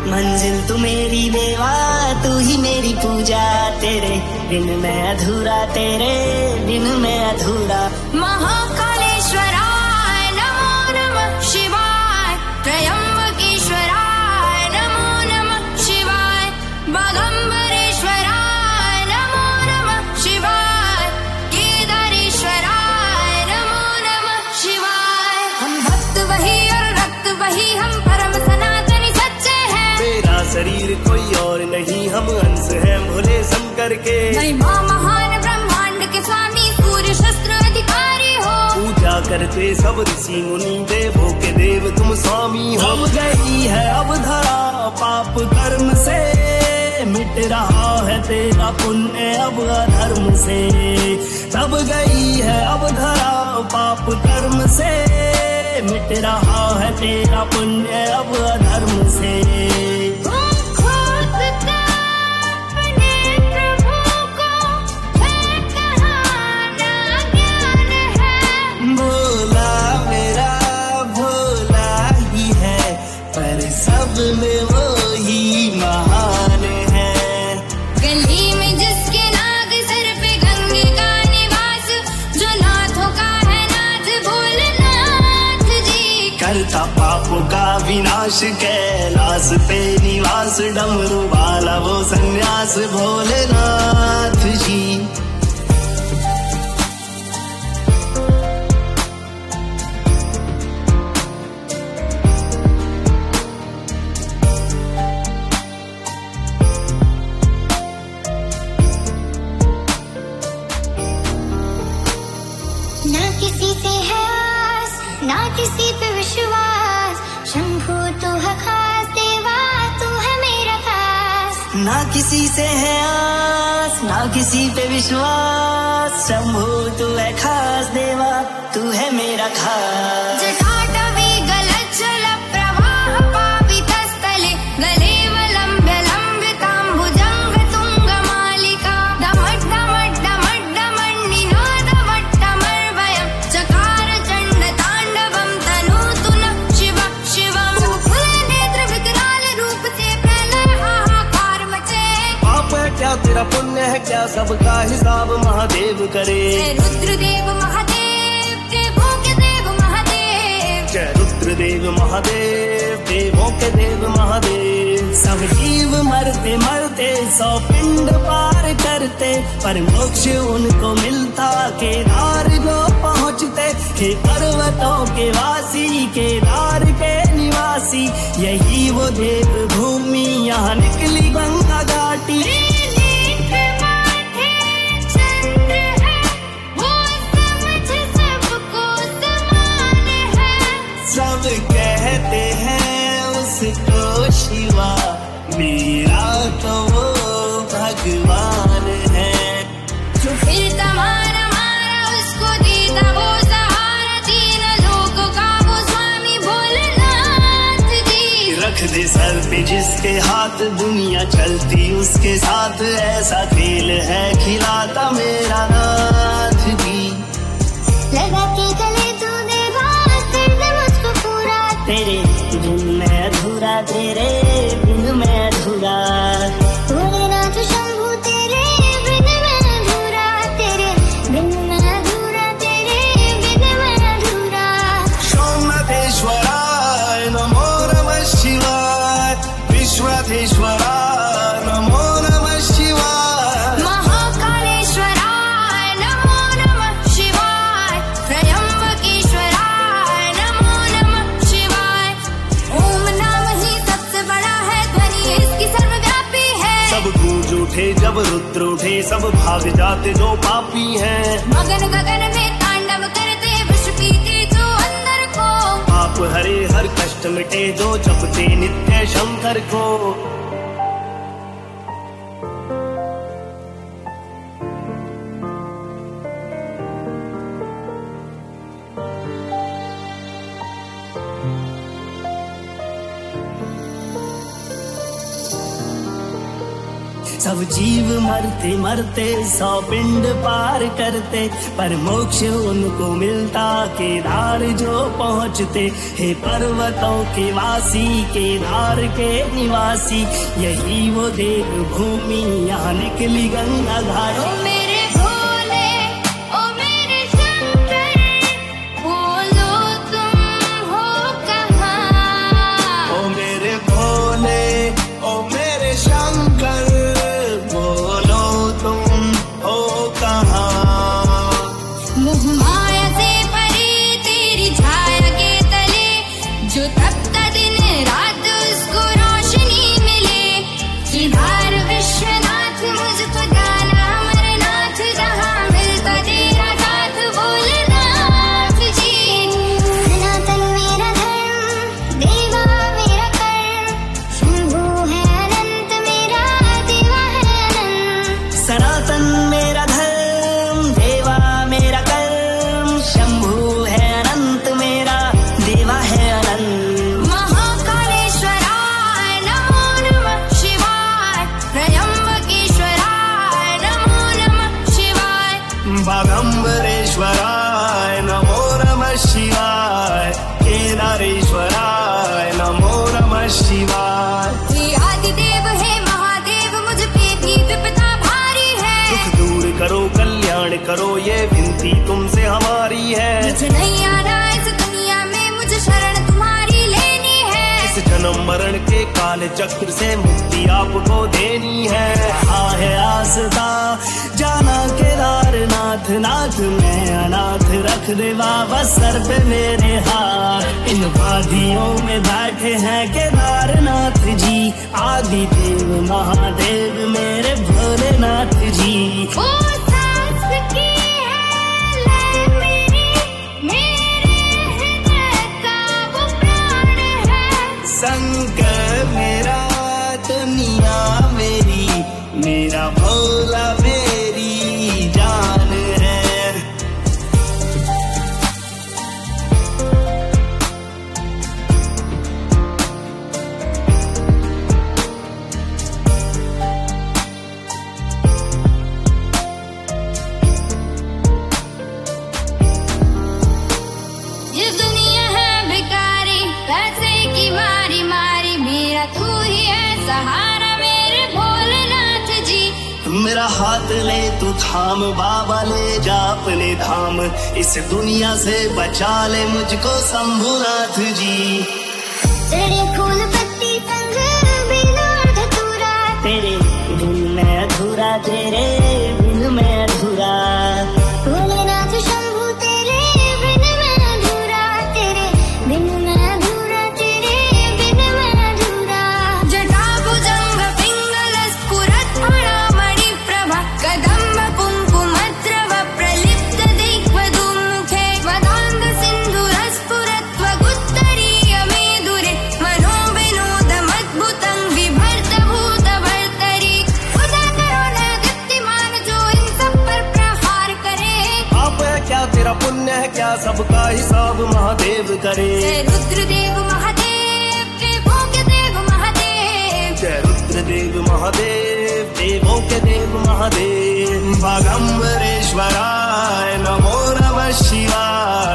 मंजिल तू मेरी देवा, तू ही मेरी पूजा, तेरे बिन मैं अधूरा, तेरे बिन मैं अधूरा। महाकालेश्वराय नमो नमः शिवाय, त्रयंबकेश्वराय नमो नमः शिवाय, बागंबरेश्वराय नमो नमः शिवाय, केदारेश्वराय नमो नमः शिवाय। हम भक्त वही और रक्त वही, हम परम सनातनी सच्चे हैं। मेरा शरीर कोई और नहीं, हम अंश हैं भोले शंकर के। महिमा महान ब्रह्मांड के स्वामी, सूर्य शस्त्र अधिकारी हो। पूजा करते सब ऋषि मुनि, देवों के देव तुम स्वामी हो। अब गई है अब धरा पाप कर्म से, मिट रहा है तेरा पुण्य अब अधर्म से। तब गई है अब धरा पाप कर्म से, मिट रहा है तेरा पुण्य अब अधर्म से। भोला मेरा भोला ही है, पर सब में वो ही महान है। गली में जिसके नाग, सर पे गंगे का निवास, जो नाथों का है नाथ भोलेनाथ जी। करता पापों का विनाश, कैलाश पे निवास, डमरू वाला वो सन्यास भोलेनाथ जी। ना किसी से है आस, ना किसी पे विश्वास, शंभू तू है खास, देवा तू है मेरा खास। ना किसी से है आस, ना किसी पे विश्वास, शंभू तू है खास, देवा तू है मेरा खास। जटाटवी गलज्जल प्रवाह पावितस्थले, गलेवलम्ब्य लम्बिताम्बुजङ्ग तुङ्गमालिका, डमड्डमड्डमड्डमण्डिनादवट्टमर्वयं, चकार चण्ड ताण्डवं तनोतु नः शिवः शिवम्। फूल नेत्र विकराल रूप से प्रलय हाहाकार मचे। पाप है क्या तेरा पुण्य है क्या, सबका हिसाब महादेव करे। जय रुद्रदेव महादेव, देवों के देव महादेव। जय रुद्रदेव महादेव, देवों के देव महादेव। सब जीव मरते मरते 100 पिंड पार करते, पर मोक्ष उनको मिलता केदार को पहुँचते। हे पर्वतों के वासी, केदार के निवासी, यही वो देव भूमि, यहाँ निकली गंगा घाटी। सब कहते हैं उसको शिवा, मेरा तो वो भगवान है। जो फिरता मारा मारा उसको देता वो सहारा, तीन लोकों का वो स्वामी भोलेनाथ जी। रख दे सर पे जिसके हाथ, दुनिया चलती उसके साथ, ऐसा खेल है खिलाता मेरा नाथ जी। लगा के गले तूने बात, कर दे मुझको पूरा, तेरे बिन मैं अधूरा, तेरे बिन मैं अधूरा। भोलेनाथ शंभू तेरे बिन मैं अधूरा, तेरे बिन मैं अधूरा, तेरे बिन मैं अधूरा। सोमनाथेश्वराय नमो नमः शिवाय, विश्वनाथेश्वराय नमो नमः शिवाय। महाकालेश्वराय नमो नमः शिवाय, त्रयंबकेश्वराय नमो नमः शिवाय। ओम नाम ही सबसे बड़ा है, ध्वनि इसकी सर्वव्यापी है। सब गूंज उठे जब रुद्र उठे, सब भाग जाते जो पापी हैं। मगन गगन में तांडव करते, विष पीते जो अंदर को। पाप हरे हर कष्ट मिटे, जो जपते नित्य शंकर को। सब जीव मरते मरते 100 पिंड पार करते, पर मोक्ष उनको मिलता केदार जो पहुँचते। हे पर्वतों के वासी, केदार के निवासी, यही वो देव भूमि, यहाँ निकली गंगा घाट। ओ मेरे भोले, ओ मेरे शंकर, बोलो तुम हो कहाँ? ओ मेरे भोले, ओ मेरे शंकर, बोलो तुम हो कहाँ? मुँह माया से परे तेरी छाया के तले, जो तपता दिन रात उसको रोशनी मिले। किधार विश्वनाथ मुझको जाना अमरनाथ, जहाँ मिलता तेरा साथ भोलेनाथ जी। सनातन मेरा धर्म, देवा मेरा कर्म, शंभु है अनंत मेरा, देवा है अनंत। सनातन मेरा धर्म, देवा मेरा कर्म, शंभु है अनंत मेरा, देवा है अनंत। महाकालेश्वराय नमो नमः शिवाय, त्र्यंबकेश्वराय नमो नमः शिवाय। बागंबरेश्वराय नमो नमः शिवाय, केदारेश्वराय नमो नमः शिवाय। हे आदिदेव, हे महादेव, मुझ पे भी विपदा भारी है। दुख दूर करो, कल्याण करो, ये विनती तुमसे हमारी है। मुझे नहीं आ रहा इस दुनिया में, मुझे शरण तुम्हारी लेनी है। इस जन्म मरण के काल चक्र से मुक्ति आपको देनी है। है आसता जाना केदारनाथ, नाथ मैं अनाथ, रख दे बाबा सर पे मेरे हाथ। इन वादियों में बैठे हैं केदारनाथ जी, आदि देव महादेव मेरे भोलेनाथ जी। ओ सांस की है लय मेरी, मेरे हृदय का वो प्राण है। शंकर मेरा, दुनिया मेरी, मेरा भोला मेरी जान है। ये दुनिया है भिखारी, पैसे की मारी मारी, मेरा तू ही है सहारा मेरे भोलेनाथ जी। मेरा हाथ ले तू थाम, बाबा ले जा अपने धाम, इस दुनिया से बचा ले मुझको शंभुनाथ जी। तेरे फूल पत्ती संग बिना धतूरा, तेरे बिन मैं अधूरा, तेरे बिन मैं अधूरा। भोलेनाथ शंभु तेरे बिन मैं अधूरा, तेरे बिन मैं अधूरा, तेरे बिन मैं अधूरा। जटाभुजंग पिंगल स्फुरत् फणमणि प्रभा, कदम्ब कुङ्कुमद्रव प्रलिप्त दिग्वधूमुखे, वदान्ध सिन्धुरस्फुरत् त्वगुत्तरीय मेदुरे, मनोविनोदमद्भुतं बिभर्त भूतभर्तरि। खुदा करो न दीप्तिमान, जो इन सब पर प्रहार करे। आप है क्या, तेरा पुण्य है क्या, सबका हिसाब महादेव करे। जय रुद्रदेव महादेव, देवों के देव महादेव। जय रुद्रदेव महादेव, देवों के देव महादेव। बागंबरेश्वराय नमो नमः शिवाय,